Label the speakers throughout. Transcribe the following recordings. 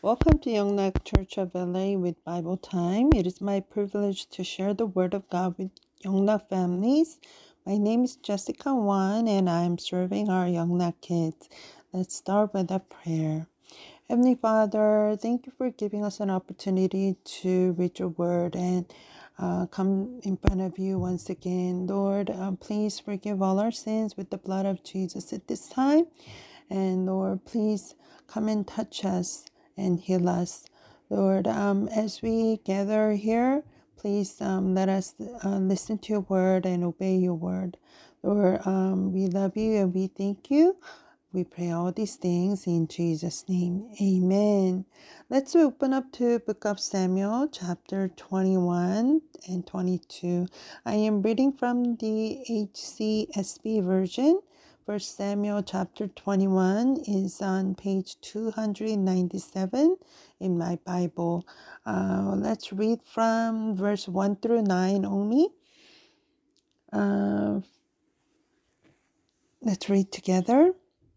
Speaker 1: Welcome to Yongnak Church of LA with Bible Time. It is my privilege to share the Word of God with Yongnak families. My name is Jessica Wan and I am serving our Yongnak kids. Let's start with a prayer. Heavenly Father, thank you for giving us an opportunity to read your Word and come in front of you once again. Lord, please forgive all our sins with the blood of Jesus at this time. And Lord, please come and touch us and heal us. Lord, as we gather here, please let us listen to your word and obey your word. Lord, we love you and we thank you. We pray all these things in Jesus' name. Amen. Let's open up to Book of Samuel, chapter 21 and 22. I am reading from the HCSB version. 1 Samuel chapter 21 is on page 297 in my Bible. Let's read from verse 1 through 9 only. Let's read together.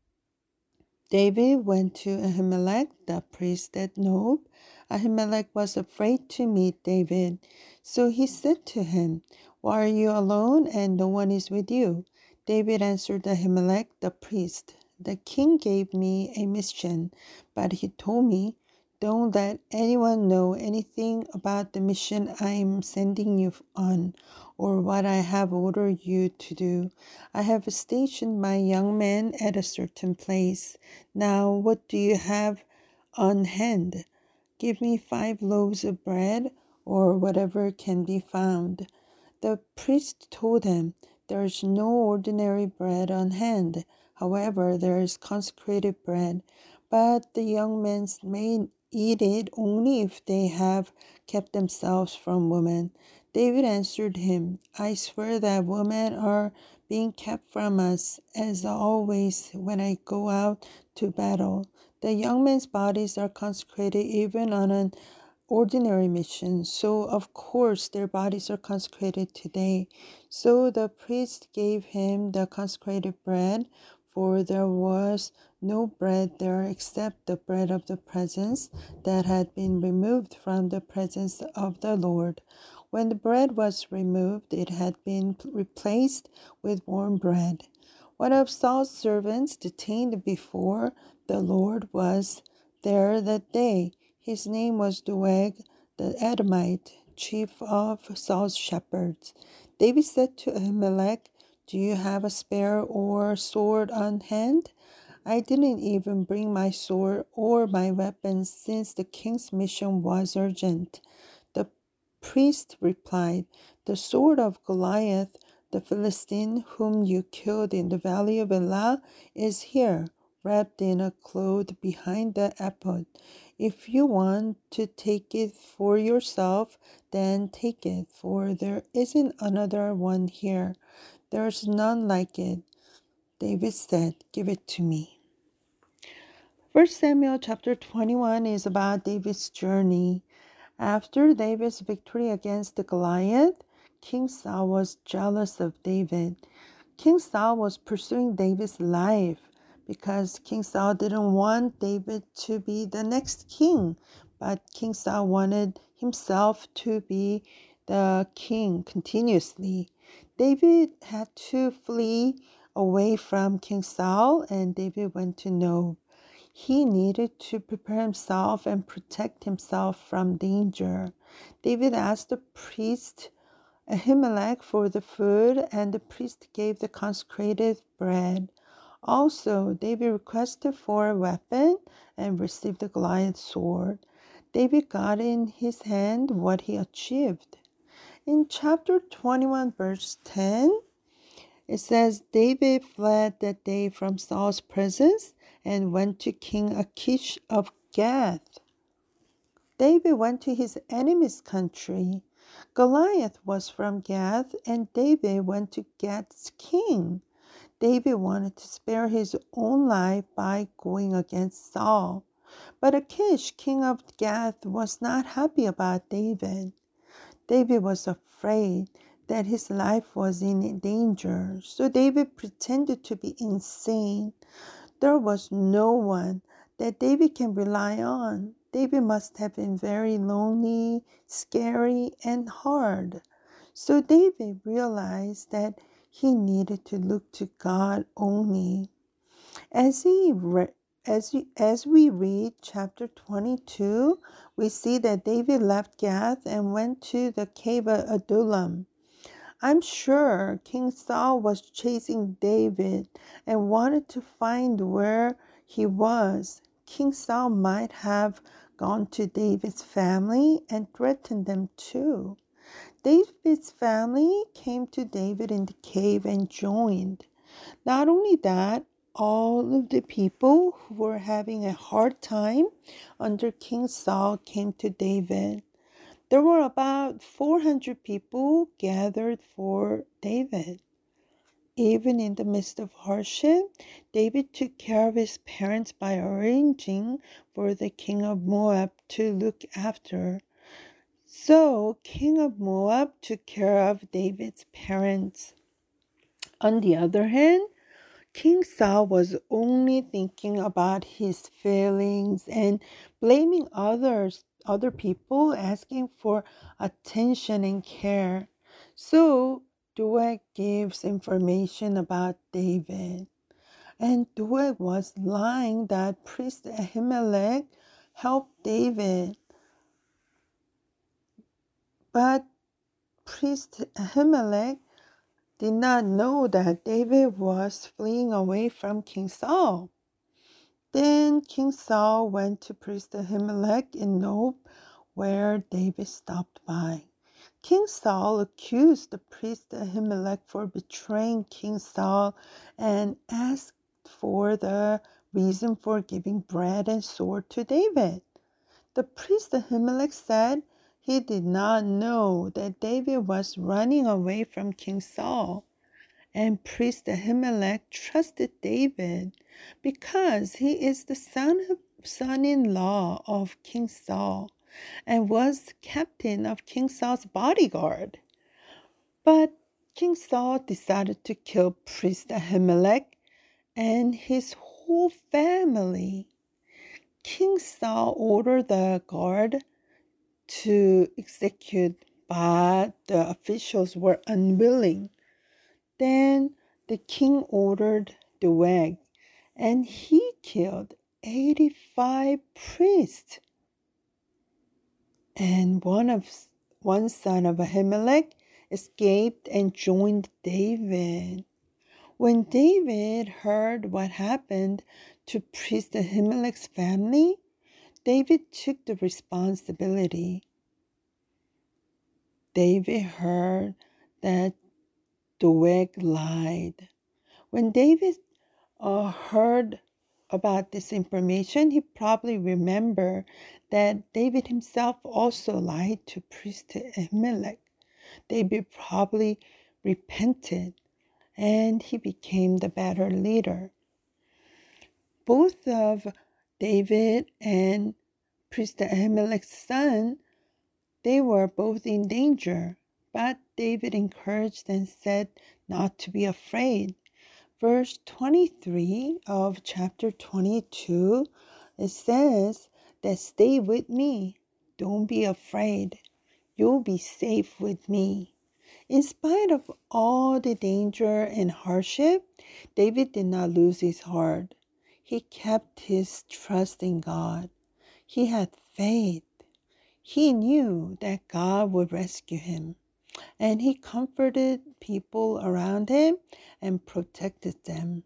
Speaker 1: David went to Ahimelech, the priest at Nob. Ahimelech was afraid to meet David. So he said to him, "Why are you alone and no one is with you?" David answered Ahimelech, the priest, "The king gave me a mission, but he told me, 'Don't let anyone know anything about the mission I am sending you on, or what I have ordered you to do. I have stationed my young men at a certain place. Now, what do you have on hand? Give me 5 loaves of bread, or whatever can be found." The priest told him, "There is no ordinary bread on hand. However, there is consecrated bread. But the young men may eat it only if they have kept themselves from women." David answered him, "I swear that women are being kept from us, as always when I go out to battle. The young men's bodies are consecrated even on an ordinary mission, so of course their bodies are consecrated today." So the priest gave him the consecrated bread, for there was no bread there except the bread of the presence that had been removed from the presence of the Lord. When the bread was removed, it had been replaced with warm bread. One of Saul's servants detained before the Lord was there that day. His name was Doeg the Edomite, chief of Saul's shepherds. David said to Ahimelech, "Do you have a spear or sword on hand?" "I didn't even bring my sword or my weapons since the king's mission was urgent." The priest replied, "The sword of Goliath, the Philistine whom you killed in the valley of Elah, is here, wrapped in a cloth behind the ephod. If you want to take it for yourself, then take it, for there isn't another one here. There's none like it." David said, "Give it to me." 1 Samuel chapter 21 is about David's journey. After David's victory against Goliath, King Saul was jealous of David. King Saul was pursuing David's life because King Saul didn't want David to be the next king, but King Saul wanted himself to be the king continuously. David had to flee away from King Saul, and David went to Nob. He needed to prepare himself and protect himself from danger. David asked the priest Ahimelech for the food, and the priest gave the consecrated bread. Also, David requested for a weapon and received the Goliath sword. David got in his hand what he achieved. In chapter 21, verse 10, it says, David fled that day from Saul's presence and went to King Achish of Gath. David went to his enemy's country. Goliath was from Gath, and David went to Gath's king. David wanted to spare his own life by going against Saul. But Achish, king of Gath, was not happy about David. David was afraid that his life was in danger, so David pretended to be insane. There was no one that David can rely on. David must have been very lonely, scary, and hard. So David realized that he needed to look to God only. As he re- as we read chapter 22, we see that David left Gath and went to the cave of Adullam. I'm sure King Saul was chasing David and wanted to find where he was. King Saul might have gone to David's family and threatened them too. David's family came to David in the cave and joined. Not only that, all of the people who were having a hard time under King Saul came to David. There were about 400 people gathered for David. Even in the midst of hardship, David took care of his parents by arranging for the king of Moab to look after. So, king of Moab took care of David's parents. On the other hand, King Saul was only thinking about his feelings and blaming other people, asking for attention and care. So Doeg gives information about David. And Doeg was lying that priest Ahimelech helped David. But priest Ahimelech did not know that David was fleeing away from King Saul. Then King Saul went to priest Ahimelech in Nob, where David stopped by. King Saul accused the priest Ahimelech for betraying King Saul and asked for the reason for giving bread and sword to David. The priest Ahimelech said he did not know that David was running away from King Saul. And priest Ahimelech trusted David because he is the son-in-law of King Saul and was captain of King Saul's bodyguard. But King Saul decided to kill priest Ahimelech and his whole family. King Saul ordered the guard to execute, but the officials were unwilling. Then the king ordered Doeg, and he killed 85 priests. And one son of Ahimelech escaped and joined David. When David heard what happened to priest Ahimelech's family, David took the responsibility. David heard that Doeg lied. When David heard about this information, he probably remembered that David himself also lied to priest Ahimelech. David probably repented and he became the better leader. Both of David and priest Ahimelech's son, they were both in danger, but David encouraged and said not to be afraid. Verse 23 of chapter 22, it says that stay with me. Don't be afraid. You'll be safe with me. In spite of all the danger and hardship, David did not lose his heart. He kept his trust in God. He had faith. He knew that God would rescue him. And he comforted people around him and protected them.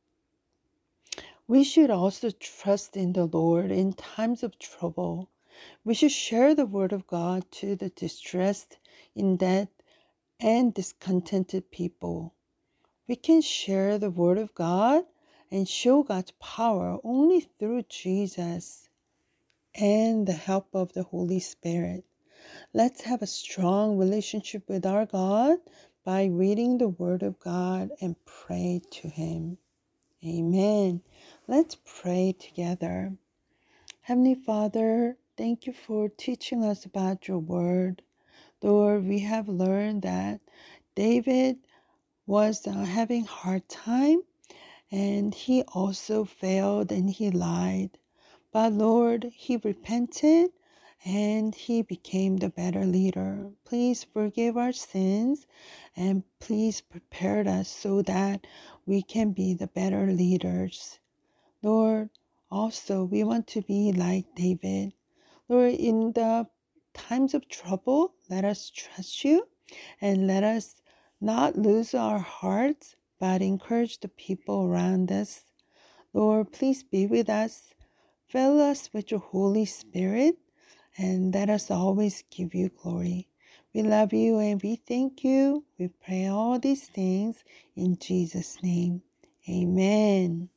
Speaker 1: We should also trust in the Lord in times of trouble. We should share the word of God to the distressed, in debt, and discontented people. We can share the word of God and show God's power only through Jesus and the help of the Holy Spirit. Let's have a strong relationship with our God by reading the Word of God and pray to Him. Amen. Let's pray together. Heavenly Father, thank you for teaching us about your Word. Lord, we have learned that David was having a hard time and he also failed and he lied. But Lord, he repented and he became the better leader. Please forgive our sins and please prepare us so that we can be the better leaders. Lord, also we want to be like David. Lord, in the times of trouble, let us trust you and let us not lose our hearts, but encourage the people around us. Lord, please be with us. Fill us with your Holy Spirit and let us always give you glory. We love you and we thank you. We pray all these things in Jesus' name. Amen.